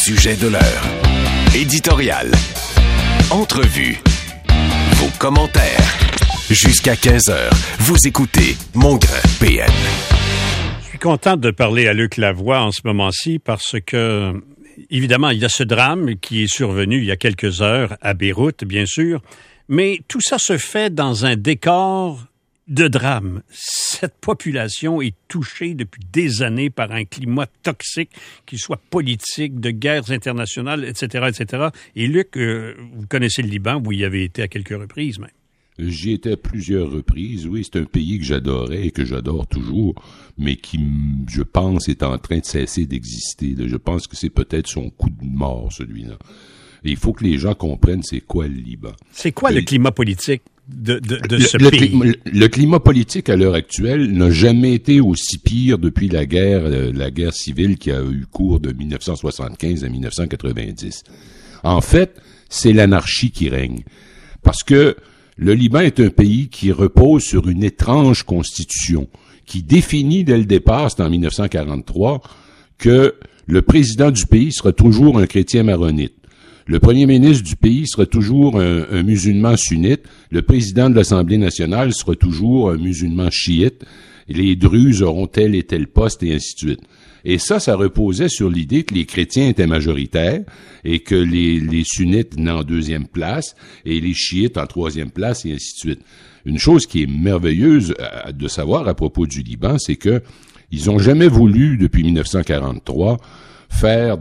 sujet de l'heure. Éditorial. Entrevue. Vos commentaires. Jusqu'à 15h, vous écoutez Mongrain PN. Je suis content de parler à Luc Lavoie en ce moment-ci parce que, évidemment, il y a ce drame qui est survenu il y a quelques heures à Beyrouth, bien sûr, mais tout ça se fait dans un décor de drame. Cette population est touchée depuis des années par un climat toxique, qu'il soit politique, de guerres internationales, etc., etc. Et Luc, vous connaissez le Liban, vous y avez été à quelques reprises même. J'y étais à plusieurs reprises. Oui, c'est un pays que j'adorais et que j'adore toujours, mais qui, je pense, est en train de cesser d'exister. Je pense que c'est peut-être son coup de mort, celui-là. Et il faut que les gens comprennent c'est quoi le Liban. C'est quoi le climat politique de ce pays? Le climat politique à l'heure actuelle n'a jamais été aussi pire depuis la guerre civile qui a eu cours de 1975 à 1990. En fait, c'est l'anarchie qui règne. Parce que le Liban est un pays qui repose sur une étrange constitution qui définit dès le départ, c'est en 1943, que le président du pays sera toujours un chrétien maronite. Le premier ministre du pays sera toujours un musulman sunnite. Le président de l'Assemblée nationale sera toujours un musulman chiite. Les druzes auront tel et tel poste et ainsi de suite. Et ça reposait sur l'idée que les chrétiens étaient majoritaires et que les sunnites venaient en deuxième place et les chiites en troisième place et ainsi de suite. Une chose qui est merveilleuse de savoir à propos du Liban, c'est que ils ont jamais voulu, depuis 1943, faire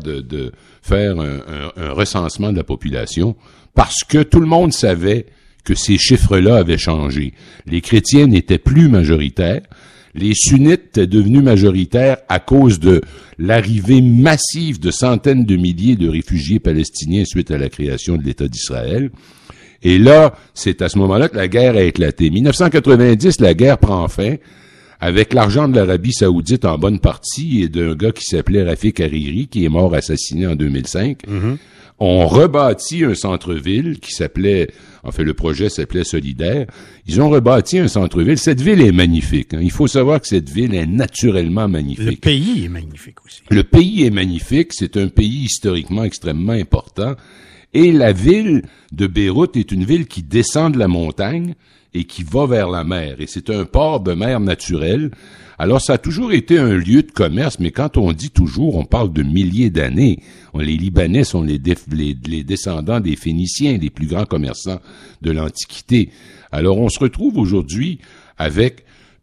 un recensement de la population parce que tout le monde savait que ces chiffres-là avaient changé. Les chrétiens n'étaient plus majoritaires. Les sunnites étaient devenus majoritaires à cause de l'arrivée massive de centaines de milliers de réfugiés palestiniens suite à la création de l'État d'Israël. Et là, c'est à ce moment-là que la guerre a éclaté. 1990, la guerre prend fin avec l'argent de l'Arabie saoudite en bonne partie et d'un gars qui s'appelait Rafik Hariri, qui est mort assassiné en 2005. Mm-hmm. On rebâtit un centre-ville qui s'appelait, le projet s'appelait Solidaire. Ils ont rebâti un centre-ville. Cette ville est magnifique. Il faut savoir que cette ville est naturellement magnifique. Le pays est magnifique aussi. Le pays est magnifique. C'est un pays historiquement extrêmement important. Et la ville de Beyrouth est une ville qui descend de la montagne et qui va vers la mer. Et c'est un port de mer naturel. Alors, ça a toujours été un lieu de commerce, mais quand on dit toujours, on parle de milliers d'années. Les Libanais sont les descendants des Phéniciens, les plus grands commerçants de l'Antiquité. Alors, on se retrouve aujourd'hui avec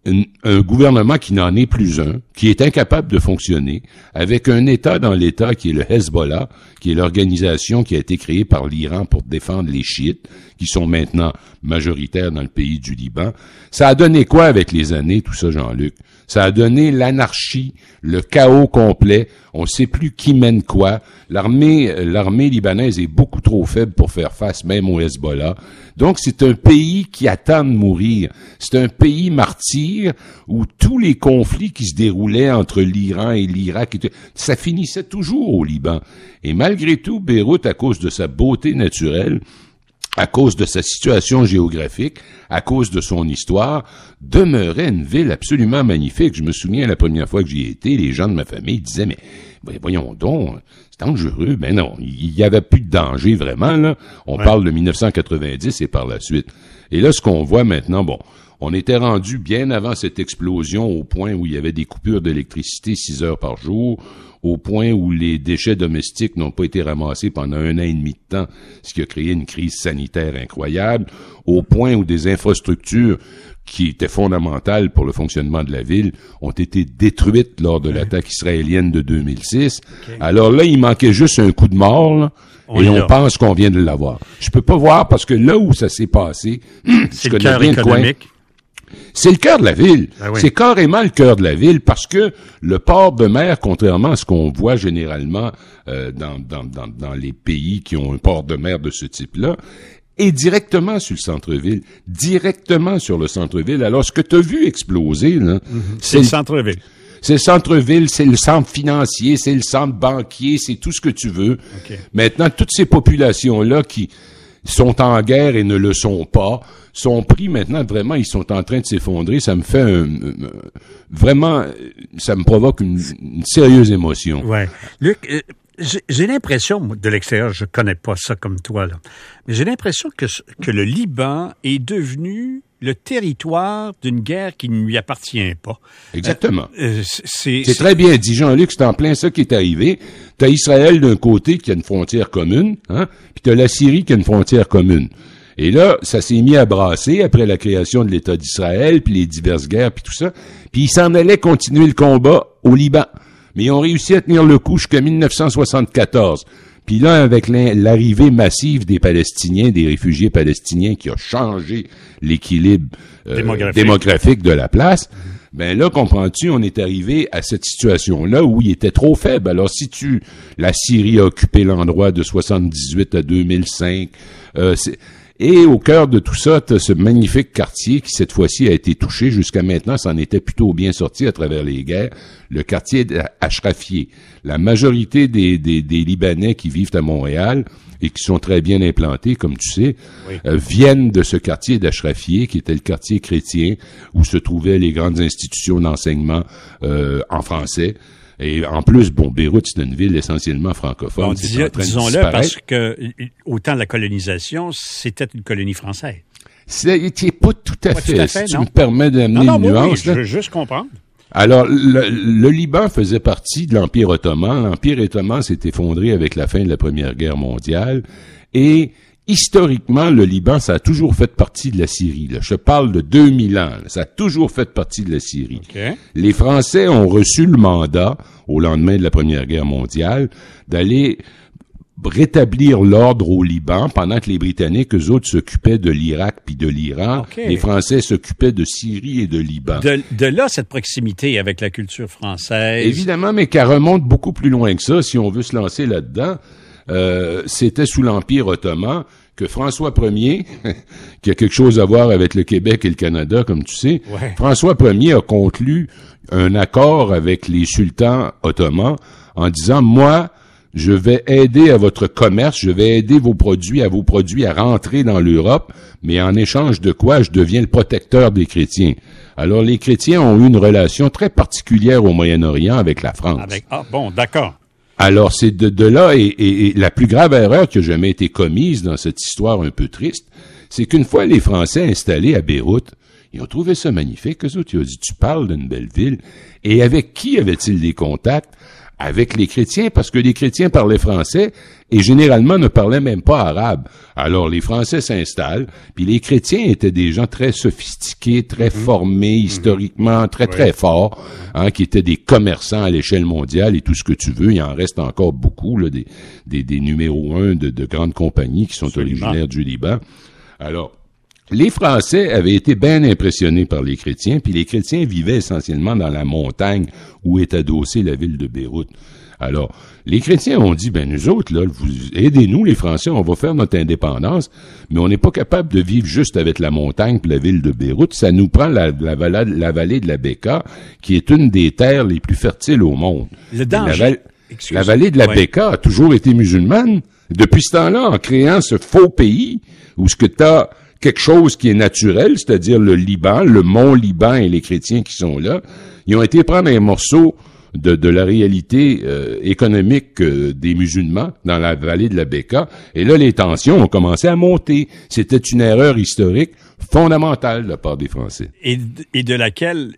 un gouvernement qui n'en est plus un, qui est incapable de fonctionner, avec un État dans l'État qui est le Hezbollah, qui est l'organisation qui a été créée par l'Iran pour défendre les chiites, qui sont maintenant majoritaires dans le pays du Liban. Ça a donné quoi avec les années, tout ça, Jean-Luc? Ça a donné l'anarchie, le chaos complet. On ne sait plus qui mène quoi. L'armée libanaise est beaucoup trop faible pour faire face même au Hezbollah. Donc, c'est un pays qui attend de mourir. C'est un pays martyr où tous les conflits qui se déroulaient entre l'Iran et l'Irak, ça finissait toujours au Liban. Et malgré tout, Beyrouth, à cause de sa beauté naturelle, à cause de sa situation géographique, à cause de son histoire, demeurait une ville absolument magnifique. Je me souviens la première fois que j'y étais, les gens de ma famille disaient, mais voyons donc, c'est dangereux. Ben non, il y avait plus de danger vraiment, là. On parle de 1990 et par la suite. Et là, ce qu'on voit maintenant, on était rendu bien avant cette explosion au point où il y avait des coupures d'électricité 6 heures par jour, au point où les déchets domestiques n'ont pas été ramassés pendant 1 an et demi de temps, ce qui a créé une crise sanitaire incroyable, au point où des infrastructures qui étaient fondamentales pour le fonctionnement de la ville ont été détruites lors de l'attaque israélienne de 2006. Okay. Alors là, il manquait juste un coup de mort, là, et on pense qu'on vient de l'avoir. Je peux pas voir parce que là où ça s'est passé, c'est le cœur économique. C'est le cœur de la ville. Ah oui. C'est carrément le cœur de la ville parce que le port de mer, contrairement à ce qu'on voit généralement dans les pays qui ont un port de mer de ce type-là, est directement sur le centre-ville, directement sur le centre-ville. Alors, ce que tu as vu exploser, là, c'est le centre-ville. C'est le centre-ville, c'est le centre financier, c'est le centre banquier, c'est tout ce que tu veux. Okay. Maintenant, toutes ces populations-là qui sont en guerre et ne le sont pas, sont pris maintenant, vraiment, ils sont en train de s'effondrer. Ça me fait vraiment, ça me provoque une sérieuse émotion. Ouais. Luc, J'ai l'impression, de l'extérieur, je connais pas ça comme toi, là, mais j'ai l'impression que le Liban est devenu le territoire d'une guerre qui ne lui appartient pas. Exactement. C'est très bien dit, Jean-Luc, c'est en plein ça qui est arrivé. T'as Israël d'un côté qui a une frontière commune, hein, puis t'as la Syrie qui a une frontière commune. Et là, ça s'est mis à brasser après la création de l'État d'Israël, puis les diverses guerres, puis tout ça. Puis ils s'en allaient continuer le combat au Liban. Mais ils ont réussi à tenir le coup jusqu'à 1974. Puis là, avec l'arrivée massive des Palestiniens, des réfugiés palestiniens qui a changé l'équilibre démographique de la place, ben là, comprends-tu, on est arrivé à cette situation-là où il était trop faible. Alors, si la Syrie a occupé l'endroit de 78 à 2005, et au cœur de tout ça, t'as ce magnifique quartier qui, cette fois-ci, a été touché. Jusqu'à maintenant, s'en était plutôt bien sorti à travers les guerres. Le quartier d'Achrafieh. La majorité des Libanais qui vivent à Montréal et qui sont très bien implantés, comme tu sais, viennent de ce quartier d'Achrafieh, qui était le quartier chrétien, où se trouvaient les grandes institutions d'enseignement en français. Et en plus, Beyrouth, c'est une ville essentiellement francophone. Disons-le, parce que autant la colonisation, c'était une colonie française. C'est pas tout à fait. Si tu me permets d'amener une nuance. Oui, je veux juste comprendre. Alors, le Liban faisait partie de l'Empire ottoman. L'Empire ottoman s'est effondré avec la fin de la Première Guerre mondiale. Et historiquement, le Liban, ça a toujours fait partie de la Syrie. Là. Je parle de 2000 ans. Là. Ça a toujours fait partie de la Syrie. Okay. Les Français ont reçu le mandat, au lendemain de la Première Guerre mondiale, d'aller rétablir l'ordre au Liban pendant que les Britanniques, eux autres, s'occupaient de l'Irak puis de l'Iran. Okay. Les Français s'occupaient de Syrie et de Liban. De là, cette proximité avec la culture française. Évidemment, mais qu'elle remonte beaucoup plus loin que ça, si on veut se lancer là-dedans. C'était sous l'Empire ottoman que François Ier, qui a quelque chose à voir avec le Québec et le Canada, comme tu sais, François Ier a conclu un accord avec les sultans ottomans en disant, moi, je vais aider à votre commerce, je vais aider vos produits à rentrer dans l'Europe, mais en échange de quoi je deviens le protecteur des chrétiens. Alors, les chrétiens ont eu une relation très particulière au Moyen-Orient avec la France. D'accord. Alors, c'est de là, et la plus grave erreur qui a jamais été commise dans cette histoire un peu triste, c'est qu'une fois les Français installés à Beyrouth, ils ont trouvé ça magnifique. Eux autres, ils ont dit, tu parles d'une belle ville. Et avec qui avaient-ils des contacts? Avec les chrétiens, parce que les chrétiens parlaient français et généralement ne parlaient même pas arabe. Alors, les Français s'installent, puis les chrétiens étaient des gens très sophistiqués, très formés, historiquement, très forts, hein, qui étaient des commerçants à l'échelle mondiale et tout ce que tu veux. Il en reste encore beaucoup, là, des numéros 1 de grandes compagnies qui sont originaires du Liban. Alors, les Français avaient été bien impressionnés par les chrétiens, puis les chrétiens vivaient essentiellement dans la montagne où est adossée la ville de Beyrouth. Alors, les chrétiens ont dit, nous autres, là, vous aidez-nous, les Français, on va faire notre indépendance, mais on n'est pas capable de vivre juste avec la montagne puis la ville de Beyrouth. Ça nous prend la vallée de la Bekaa, qui est une des terres les plus fertiles au monde. Le danger. La vallée de la Bekaa a toujours été musulmane. Depuis ce temps-là, en créant ce faux pays, où ce que t'as quelque chose qui est naturel, c'est-à-dire le Liban, le mont Liban et les chrétiens qui sont là, ils ont été prendre un morceau de la réalité économique des musulmans dans la vallée de la Bekaa, et là, les tensions ont commencé à monter. C'était une erreur historique fondamentale de la part des Français. Et de laquelle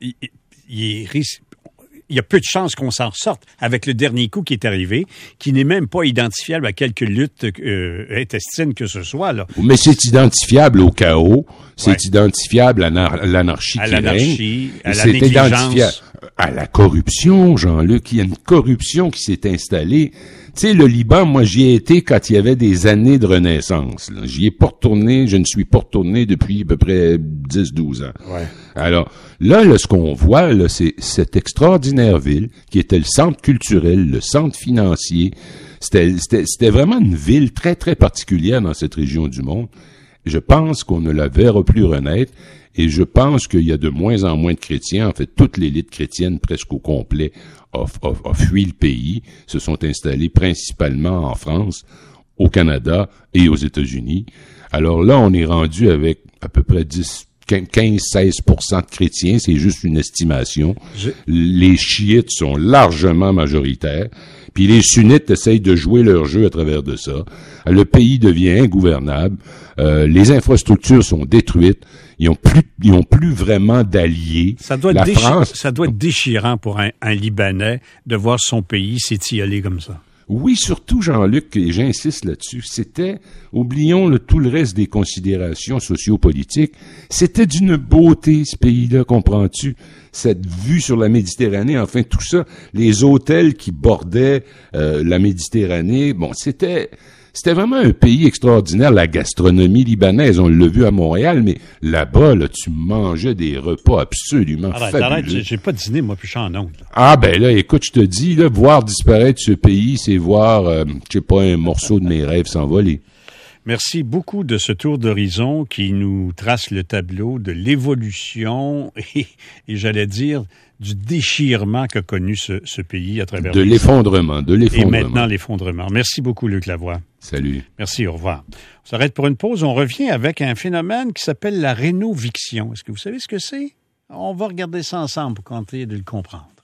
il y a peu de chances qu'on s'en sorte avec le dernier coup qui est arrivé, qui n'est même pas identifiable à quelque lutte intestine que ce soit, là. Mais c'est identifiable au chaos, c'est identifiable à l'anarchie qui règne, à la négligence. Identifiable à la corruption, Jean-Luc. Il y a une corruption qui s'est installée. Tu sais, le Liban, moi, j'y ai été quand il y avait des années de renaissance. Là. J'y ai pas retourné, je ne suis pas retourné depuis à peu près 10-12 ans. Ouais. Alors, là, ce qu'on voit, là, c'est cette extraordinaire ville qui était le centre culturel, le centre financier. C'était vraiment une ville très, très particulière dans cette région du monde. Je pense qu'on ne la verra plus renaître. Et je pense qu'il y a de moins en moins de chrétiens. En fait, toute l'élite chrétienne, presque au complet, a fui le pays, se sont installés principalement en France, au Canada et aux États-Unis. Alors là, on est rendu avec à peu près 15-16% de chrétiens, c'est juste une estimation. Les chiites sont largement majoritaires. Puis les sunnites essayent de jouer leur jeu à travers de ça. Le pays devient ingouvernable. Les infrastructures sont détruites. Ils ont plus vraiment d'alliés. Ça doit être déchirant pour un Libanais de voir son pays s'étioler comme ça. Oui, surtout, Jean-Luc, et j'insiste là-dessus, oublions tout le reste des considérations sociopolitiques, c'était d'une beauté, ce pays-là, comprends-tu? Cette vue sur la Méditerranée, enfin, tout ça, les hôtels qui bordaient la Méditerranée, bon, c'était vraiment un pays extraordinaire, la gastronomie libanaise, on l'a vu à Montréal, mais là-bas, là, tu mangeais des repas absolument fabuleux. Arrête, j'ai pas dîné, moi, puis je suis en ongle. Ah, ben là, écoute, je te dis, là, voir disparaître ce pays, c'est voir, je sais pas, un morceau de mes rêves s'envoler. Merci beaucoup de ce tour d'horizon qui nous trace le tableau de l'évolution et j'allais dire, du déchirement qu'a connu ce pays à travers de l'effondrement. Et maintenant, l'effondrement. Merci beaucoup, Luc Lavoie. Salut. Merci, au revoir. On s'arrête pour une pause. On revient avec un phénomène qui s'appelle la rénoviction. Est-ce que vous savez ce que c'est? On va regarder ça ensemble pour tenter de le comprendre.